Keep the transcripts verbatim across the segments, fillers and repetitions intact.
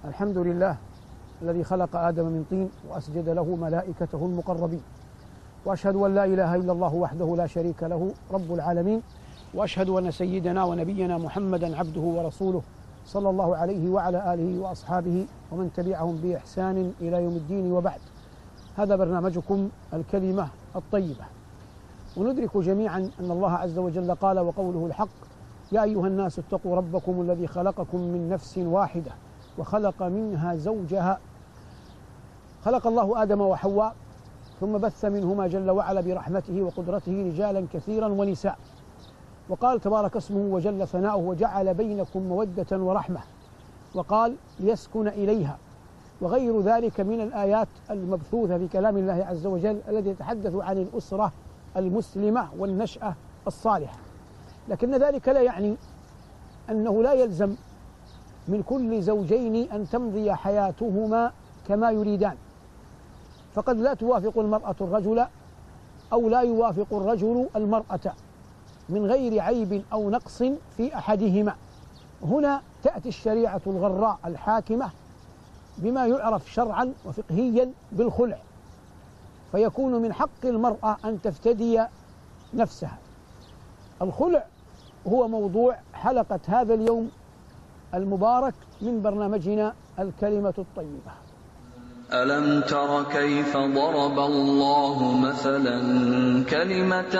الحمد لله الذي خلق آدم من طين وأسجد له ملائكته المقربين، وأشهد أن لا إله إلا الله وحده لا شريك له رب العالمين، وأشهد أن سيدنا ونبينا محمدا عبده ورسوله صلى الله عليه وعلى آله وأصحابه ومن تبعهم بإحسان إلى يوم الدين. وبعد، هذا برنامجكم الكلمة الطيبة، وندرك جميعا أن الله عز وجل قال وقوله الحق: يا أيها الناس اتقوا ربكم الذي خلقكم من نفس واحدة وخلق منها زوجها. خلق الله آدم وحواء، ثم بث منهما جل وعلا برحمته وقدرته رجالا كثيرا ونساء، وقال تبارك اسمه وجل ثناؤه: وجعل بينكم مودة ورحمة، وقال ليسكن إليها، وغير ذلك من الآيات المبثوثة في كلام الله عز وجل الذي يتحدث عن الأسرة المسلمة والنشأة الصالحة. لكن ذلك لا يعني أنه لا يلزم من كل زوجين أن تمضي حياتهما كما يريدان، فقد لا توافق المرأة الرجل أو لا يوافق الرجل المرأة من غير عيب أو نقص في أحدهما. هنا تأتي الشريعة الغراء الحاكمة بما يعرف شرعا وفقهيا بالخلع، فيكون من حق المرأة أن تفتدي نفسها. الخلع هو موضوع حلقة هذا اليوم المبارك من برنامجنا الكلمة الطيبة. ألم تر كيف ضرب الله مثلا كلمة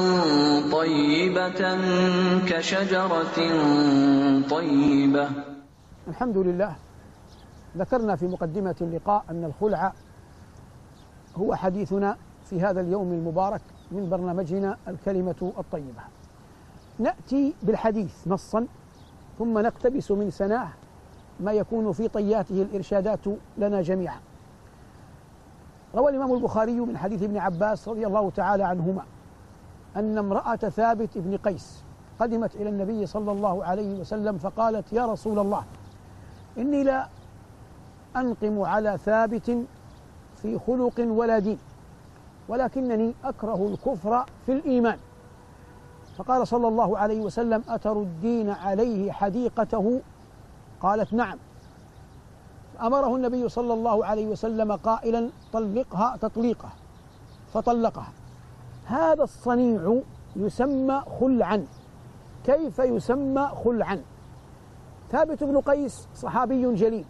طيبة كشجرة طيبة. الحمد لله، ذكرنا في مقدمة اللقاء أن الخلع هو حديثنا في هذا اليوم المبارك من برنامجنا الكلمة الطيبة. نأتي بالحديث نصا، ثم نقتبس من سناه ما يكون في طياته الإرشادات لنا جميعا. روى الإمام البخاري من حديث ابن عباس رضي الله تعالى عنهما أن امرأة ثابت بن قيس قدمت إلى النبي صلى الله عليه وسلم فقالت: يا رسول الله، إني لا أنقم على ثابت في خلق ولا دين، ولكنني أكره الكفر في الإيمان. فقال صلى الله عليه وسلم: أتردين عليه حديقته؟ قالت: نعم. أمره النبي صلى الله عليه وسلم قائلا: طلقها تطليقه، فطلقها. هذا الصنيع يسمى خلعا. كيف يسمى خلعا؟ ثابت بن قيس صحابي جليل،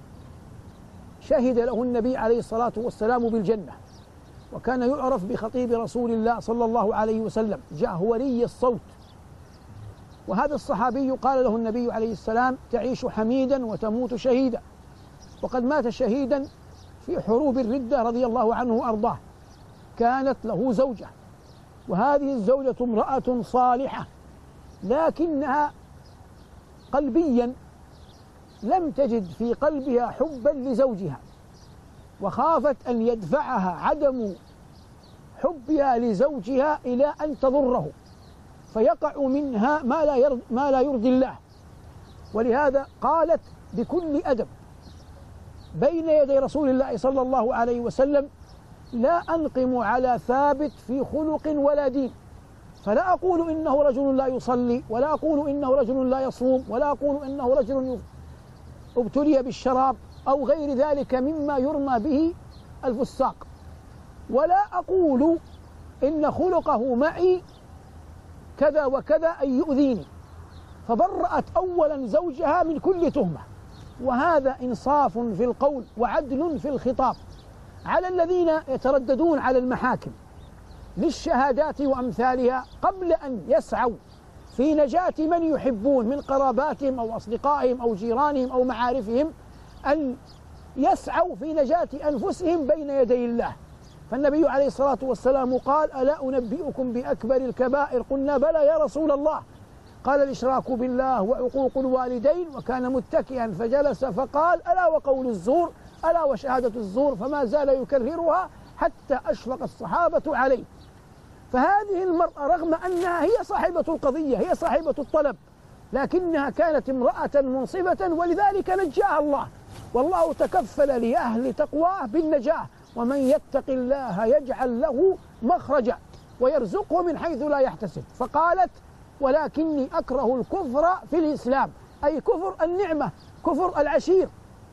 شهد له النبي عليه الصلاة والسلام بالجنة، وكان يعرف بخطيب رسول الله صلى الله عليه وسلم، جهوري الصوت. وهذا الصحابي قال له النبي عليه السلام: تعيش حميدا وتموت شهيدا. وقد مات شهيدا في حروب الردة رضي الله عنه وأرضاه. كانت له زوجة، وهذه الزوجة امرأة صالحة، لكنها قلبيا لم تجد في قلبها حبا لزوجها، وخافت أن يدفعها عدم حبها لزوجها إلى أن تضره، فيقع منها ما لا يرضي, ما لا يرضي الله. ولهذا قالت بكل أدب بين يدي رسول الله صلى الله عليه وسلم: لا أنقم على ثابت في خلق ولا دين، فلا أقول إنه رجل لا يصلي، ولا أقول إنه رجل لا يصوم، ولا أقول إنه رجل ابتلي بالشراب أو غير ذلك مما يرمى به الفساق، ولا أقول إن خلقه معي كذا وكذا أن يؤذيني. فبرأت أولا زوجها من كل تهمة، وهذا إنصاف في القول وعدل في الخطاب على الذين يترددون على المحاكم للشهادات وأمثالها، قبل أن يسعوا في نجاة من يحبون من قراباتهم أو أصدقائهم أو جيرانهم أو معارفهم، أن يسعوا في نجاة أنفسهم بين يدي الله. فالنبي عليه الصلاة والسلام قال: ألا أنبئكم بأكبر الكبائر؟ قلنا: بلى يا رسول الله. قال: الإشراك بالله وعقوق الوالدين. وكان متكئا فجلس فقال: ألا وقول الزور، ألا وشهادة الزور. فما زال يكررها حتى أشفق الصحابة عليه. فهذه المرأة رغم أنها هي صاحبة القضية، هي صاحبة الطلب، لكنها كانت امرأة منصفة، ولذلك نجاها الله، والله تكفل لأهل تقواه بالنجاة: ومن يتق الله يجعل له مخرجا ويرزقه من حيث لا يحتسب. فقالت: ولكني أكره الكفر في الإسلام، أي كفر النعمة، كفر العشير.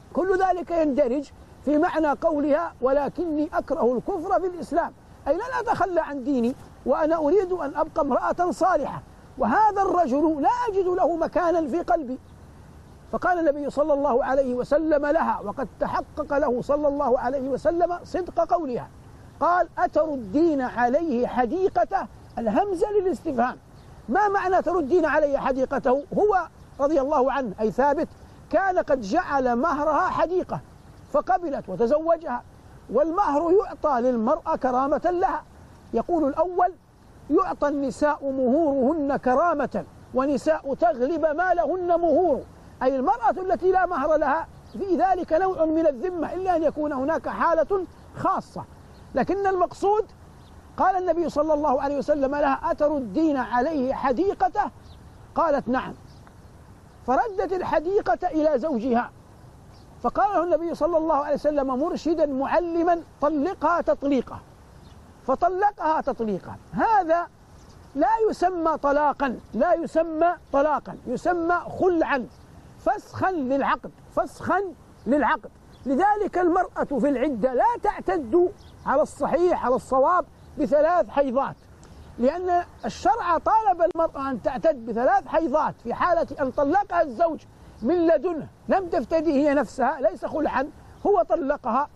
كل ذلك يندرج في معنى قولها ولكني أكره الكفر في الإسلام، أي لن أتخلى عن ديني وأنا أريد أن أبقى امرأة صالحة، وهذا الرجل لا أجد له مكانا في قلبي. فقال النبي صلى الله عليه وسلم لها، وقد تحقق له صلى الله عليه وسلم صدق قولها، قال أتردين عليه حديقته؟ الهمزة للاستفهام. ما معنى تردين عليه حديقته؟ هو رضي الله عنه أي ثابت كان قد جعل مهرها حديقة فقبلت وتزوجها، والمهر يعطى للمرأة كرامة لها. يقول الأول يعطى النساء مهورهن كرامة، ونساء تغلب ما لهن مهور، أي المرأة التي لا مهر لها في ذلك نوع من الذمة إلا أن يكون هناك حالة خاصة. لكن المقصود قال النبي صلى الله عليه وسلم لها أتردين عليه حديقته؟ قالت نعم، فردت الحديقة إلى زوجها، فقال له النبي صلى الله عليه وسلم مرشدا معلما طلقها تطليقة، فطلقها تطليقا. هذا لا يسمى طلاقا، لا يسمى طلاقا، يسمى خلعا، فسخا للعقد، فسخا للعقد. لذلك المرأة في العدة لا تعتد على الصحيح على الصواب بثلاث حيضات، لأن الشرع طالب المرأة أن تعتد بثلاث حيضات في حالة أن طلقها الزوج من لدنه، لم تفتدي هي نفسها، ليس خلعا، هو طلقها،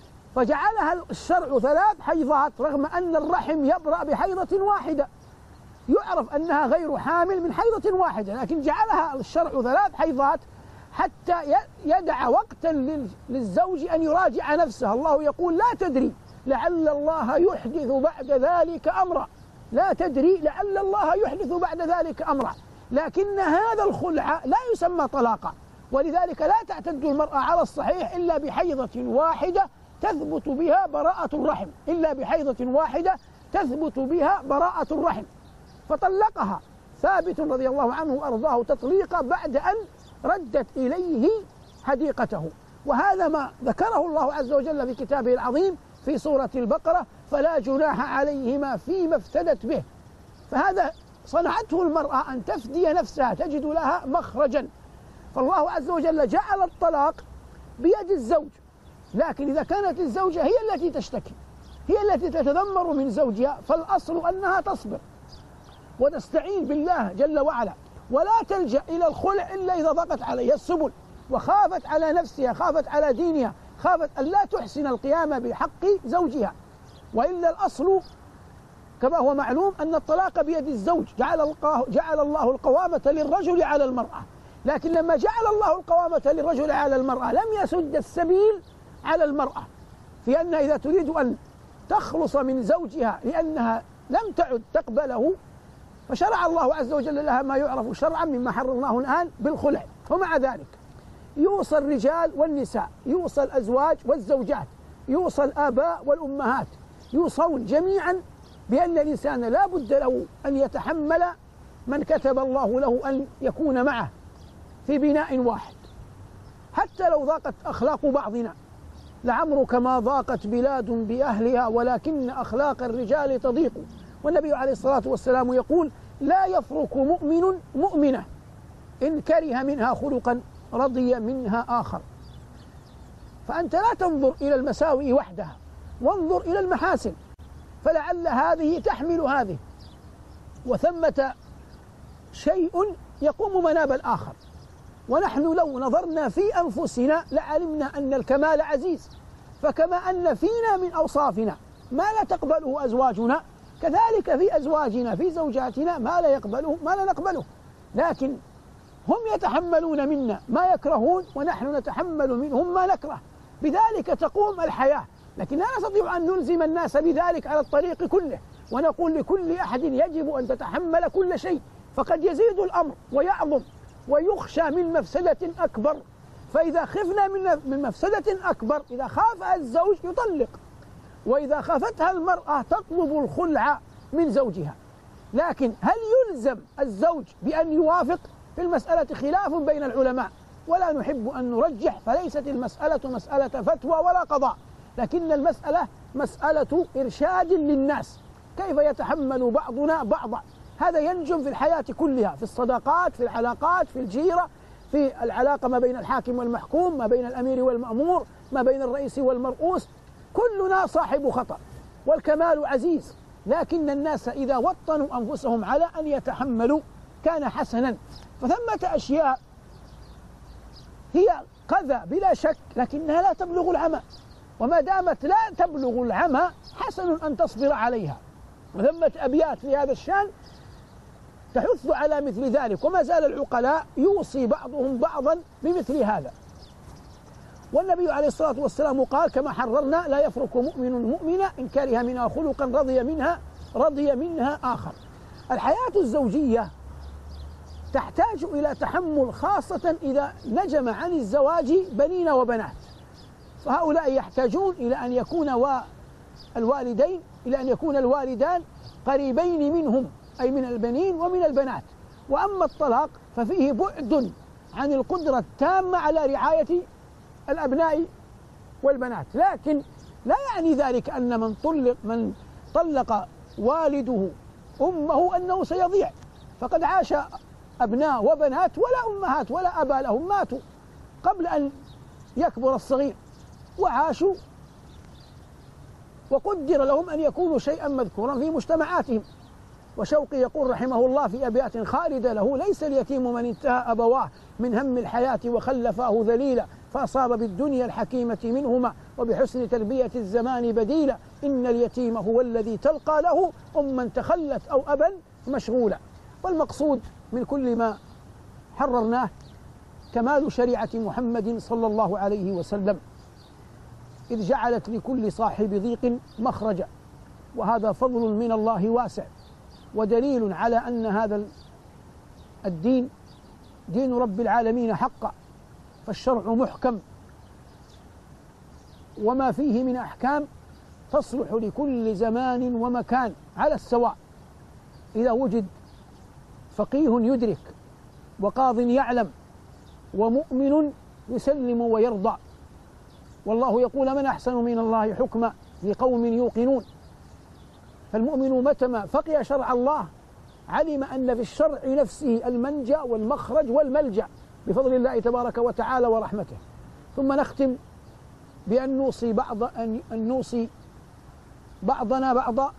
فجعلها الشرع ثلاث حيضات، رغم أن الرحم يبرأ بحيضة واحدة، يعرف أنها غير حامل من حيضة واحدة، لكن جعلها الشرع ثلاث حيضات حتى يدع وقتا للزوج أن يراجع نفسه. الله يقول لا تدري لعل الله يحدث بعد ذلك أمرا، لا تدري لعل الله يحدث بعد ذلك أمرا. لكن هذا الخلع لا يسمى طلاقا، ولذلك لا تعتد المرأة على الصحيح إلا بحيضة واحدة تثبت بها براءة الرحم، إلا بحيضة واحدة تثبت بها براءة الرحم. فطلقها ثابت رضي الله عنه وأرضاه تطليقا بعد أن ردت إليه حديقته. وهذا ما ذكره الله عز وجل في كتابه العظيم في سورة البقرة فلا جناح عليهما فيما افتدت به. فهذا صنعته المرأة أن تفدي نفسها، تجد لها مخرجا. فالله عز وجل جعل الطلاق بيد الزوج، لكن إذا كانت الزوجة هي التي تشتكي، هي التي تتذمر من زوجها، فالأصل أنها تصبر وتستعين بالله جل وعلا، ولا تلجأ إلى الخلع إلا إذا ضاقت عليها السبل وخافت على نفسها، خافت على دينها، خافت أن لا تحسن القيام بحق زوجها. وإلا الأصل كما هو معلوم أن الطلاق بيد الزوج، جعل جعل الله القوامة للرجل على المرأة، لكن لما جعل الله القوامة للرجل على المرأة لم يسد السبيل على المرأة في أنها إذا تريد أن تخلص من زوجها لأنها لم تعد تقبله، فشرع الله عز وجل لها ما يعرف شرعا مما حررناه الآن بالخلع. ومع ذلك يوصى الرجال والنساء، يوصى الأزواج والزوجات، يوصى الآباء والأمهات، يوصون جميعا بأن الإنسان لا بد له أن يتحمل من كتب الله له أن يكون معه في بناء واحد، حتى لو ضاقت أخلاق بعضنا. لعمرك ما ضاقت بلاد بأهلها ولكن أخلاق الرجال تضيق. والنبي عليه الصلاة والسلام يقول لا يفرق مؤمن مؤمنة إن كره منها خلقا رضي منها آخر. فأنت لا تنظر إلى المساوئ وحدها، وانظر إلى المحاسن، فلعل هذه تحمل هذه، وثمة شيء يقوم مناب الآخر. ونحن لو نظرنا في أنفسنا لعلمنا أن الكمال عزيز، فكما أن فينا من أوصافنا ما لا تقبله أزواجنا، كذلك في أزواجنا في زوجاتنا ما لا يقبله ما لا نقبله، لكن هم يتحملون منا ما يكرهون ونحن نتحمل منهم ما نكره، بذلك تقوم الحياة. لكن لا نستطيع أن نلزم الناس بذلك على الطريق كله ونقول لكل أحد يجب أن تتحمل كل شيء، فقد يزيد الأمر ويعظم ويخشى من مفسدة أكبر. فإذا خفنا من مفسدة أكبر، إذا خافها الزوج يطلق، وإذا خافتها المرأة تطلب الخلع من زوجها. لكن هل يلزم الزوج بأن يوافق؟ في المسألة خلاف بين العلماء، ولا نحب أن نرجح، فليست المسألة مسألة فتوى ولا قضاء، لكن المسألة مسألة إرشاد للناس كيف يتحمل بعضنا بعضا. هذا ينجم في الحياة كلها، في الصداقات، في العلاقات، في الجيرة، في العلاقة ما بين الحاكم والمحكوم، ما بين الأمير والمأمور، ما بين الرئيس والمرؤوس، كلنا صاحب خطأ والكمال عزيز، لكن الناس إذا وطنوا أنفسهم على أن يتحملوا كان حسنا. فثمة أشياء هي قذى بلا شك، لكنها لا تبلغ العمى، وما دامت لا تبلغ العمى حسن أن تصبر عليها. وثمة أبيات في هذا الشأن تحث على مثل ذلك، وما زال العقلاء يوصي بعضهم بعضا بمثل هذا. والنبي عليه الصلاة والسلام قال كما حررنا: لا يفرق مؤمن مؤمنة إن كره منها خلقا رضي منها رضي منها آخر. الحياة الزوجية تحتاج إلى تحمل، خاصة إذا نجم عن الزواج بنين وبنات، فهؤلاء يحتاجون إلى أن يكون الوالدين إلى أن يكون الوالدان قريبين منهم، أي من البنين ومن البنات. وأما الطلاق ففيه بعد عن القدرة التامة على رعاية الأبناء والبنات، لكن لا يعني ذلك أن من طلق من طلق والده أمه أنه سيضيع، فقد عاش أبناء وبنات ولا أمهات ولا أبا لهم، ماتوا قبل أن يكبر الصغير وعاشوا، وقدر لهم أن يكونوا شيئا مذكورا في مجتمعاتهم. وشوقي يقول رحمه الله في أبيات خالدة له: ليس اليتيم من انتهى أبواه من هم الحياة وخلفاه ذليلا، فأصاب بالدنيا الحكيمة منهما وبحسن تربية الزمان بديلا، إن اليتيم هو الذي تلقى له أما تخلت أو أبا مشغولا. والمقصود من كل ما حررناه كمال شريعة محمد صلى الله عليه وسلم، إذ جعلت لكل صاحب ضيق مخرجا، وهذا فضل من الله واسع، ودليل على أن هذا الدين دين رب العالمين حقا. فالشرع محكم، وما فيه من أحكام تصلح لكل زمان ومكان على السواء، إذا وجد فقيه يدرك وقاض يعلم ومؤمن يسلم ويرضى. والله يقول: من أحسن من الله حكما لقوم يوقنون. فالمؤمن متى فقه شرع الله علم أن في الشرع نفسه المنجأ والمخرج والملجأ بفضل الله تبارك وتعالى ورحمته. ثم نختم بأن نوصي بعض أن نوصي بعضنا بعضا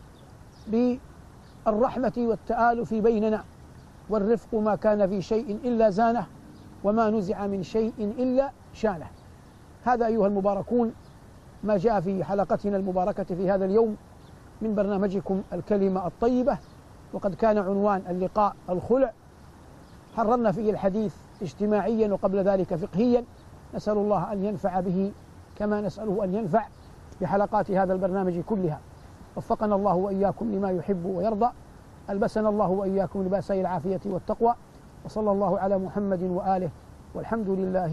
بالرحمة والتآلف بيننا، والرفق ما كان في شيء إلا زانه، وما نزع من شيء إلا شانه. هذا أيها المباركون ما جاء في حلقتنا المباركة في هذا اليوم من برنامجكم الكلمة الطيبة، وقد كان عنوان اللقاء الخلع. حررنا فيه الحديث اجتماعيا وقبل ذلك فقهيا، نسأل الله أن ينفع به كما نسأله أن ينفع بحلقات هذا البرنامج كلها. وفقنا الله وإياكم لما يحب ويرضى، ألبسنا الله وإياكم لباسي العافية والتقوى، وصلى الله على محمد وآله، والحمد لله.